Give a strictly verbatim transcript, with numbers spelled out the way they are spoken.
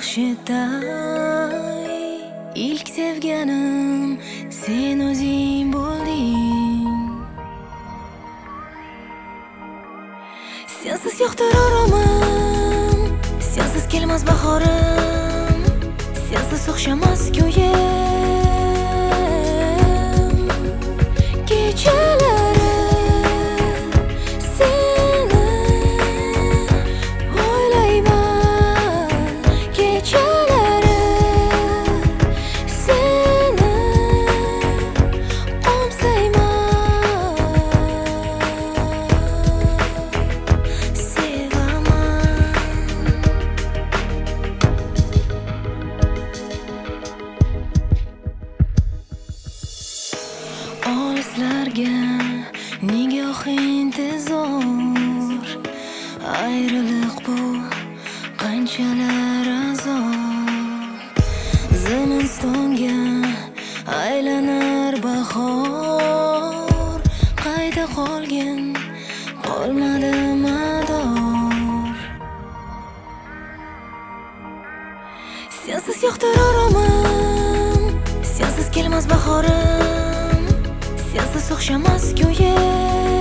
yaxshiday. İlk sevganim sen o'zing bo'lding. Sensiz yo'qdir oromim, sensiz kelmas bahorim, sensiz o'xshamas ko'yim. Kechalari seni o'ylayman, kechalari seni qo'msayman. Sevaman. Olislarga nigoh intizor, ayriliq bu qanchalar azob. Ziminstonga aylanar bahor, qayda qolgin qolmadi mador. Sensiz yo'qdir oromim, sensiz kelmas bahorim, sensiz o'xshamas ko'yim.